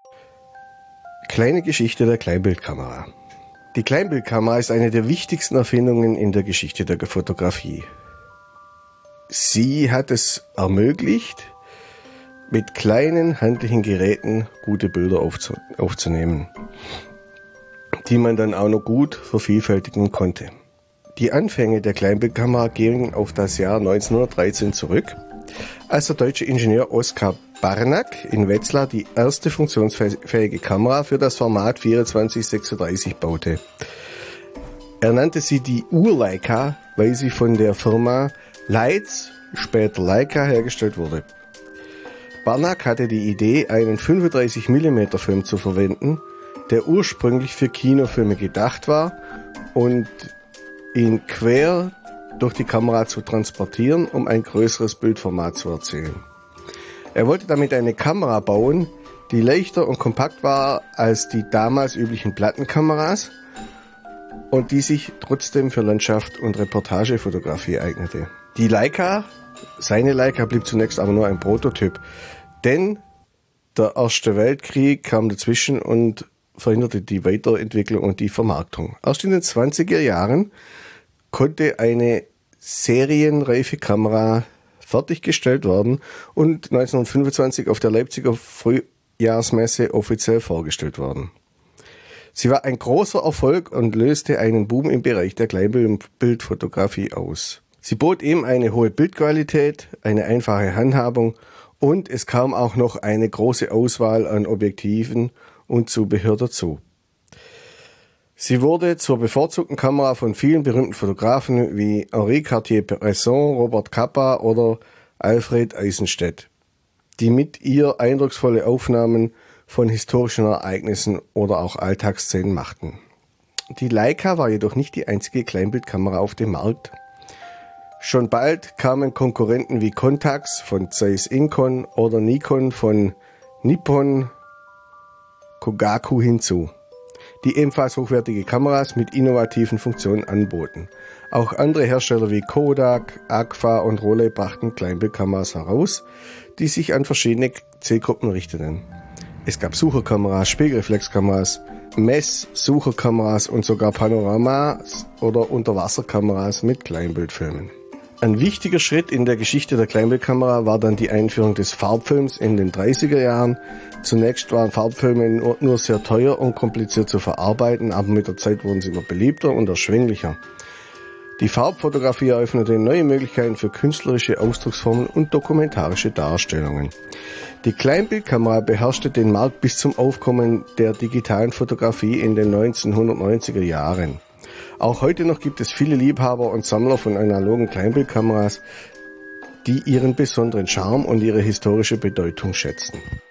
Kleine Geschichte der Kleinbildkamera. Die Kleinbildkamera ist eine der wichtigsten Erfindungen in der Geschichte der Fotografie. Sie hat es ermöglicht, mit kleinen handlichen Geräten gute Bilder aufzunehmen, die man dann auch noch gut vervielfältigen konnte. Die Anfänge der Kleinbildkamera gingen auf das Jahr 1913 zurück, als der deutsche Ingenieur Oskar Barnack in Wetzlar die erste funktionsfähige Kamera für das Format 24:36 baute. Er nannte sie die Ur-Leica, weil sie von der Firma Leitz, später Leica, hergestellt wurde. Barnack hatte die Idee, einen 35mm Film zu verwenden, der ursprünglich für Kinofilme gedacht war, und ihn quer durch die Kamera zu transportieren, um ein größeres Bildformat zu erzielen. Er wollte damit eine Kamera bauen, die leichter und kompakt war als die damals üblichen Plattenkameras und die sich trotzdem für Landschaft und Reportagefotografie eignete. Die Leica, seine Leica, blieb zunächst aber nur ein Prototyp, denn der Erste Weltkrieg kam dazwischen und verhinderte die Weiterentwicklung und die Vermarktung. Erst in den 20er Jahren konnte eine serienreife Kamera fertiggestellt werden und 1925 auf der Leipziger Frühjahrsmesse offiziell vorgestellt worden. Sie war ein großer Erfolg und löste einen Boom im Bereich der Kleinbildfotografie aus. Sie bot eben eine hohe Bildqualität, eine einfache Handhabung und es kam auch noch eine große Auswahl an Objektiven und Zubehör dazu. Sie wurde zur bevorzugten Kamera von vielen berühmten Fotografen wie Henri Cartier-Bresson, Robert Capa oder Alfred Eisenstaedt, die mit ihr eindrucksvolle Aufnahmen von historischen Ereignissen oder auch Alltagsszenen machten. Die Leica war jedoch nicht die einzige Kleinbildkamera auf dem Markt. Schon bald kamen Konkurrenten wie Contax von Zeiss Incon oder Nikon von Nippon Kogaku hinzu, die ebenfalls hochwertige Kameras mit innovativen Funktionen anboten. Auch andere Hersteller wie Kodak, Agfa und Rolleiflex brachten Kleinbildkameras heraus, die sich an verschiedene Zielgruppen richteten. Es gab Sucherkameras, Spiegelreflexkameras, Messsucherkameras und sogar Panoramas oder Unterwasserkameras mit Kleinbildfilmen. Ein wichtiger Schritt in der Geschichte der Kleinbildkamera war dann die Einführung des Farbfilms in den 30er Jahren. Zunächst waren Farbfilme nur sehr teuer und kompliziert zu verarbeiten, aber mit der Zeit wurden sie immer beliebter und erschwinglicher. Die Farbfotografie eröffnete neue Möglichkeiten für künstlerische Ausdrucksformen und dokumentarische Darstellungen. Die Kleinbildkamera beherrschte den Markt bis zum Aufkommen der digitalen Fotografie in den 1990er Jahren. Auch heute noch gibt es viele Liebhaber und Sammler von analogen Kleinbildkameras, die ihren besonderen Charme und ihre historische Bedeutung schätzen.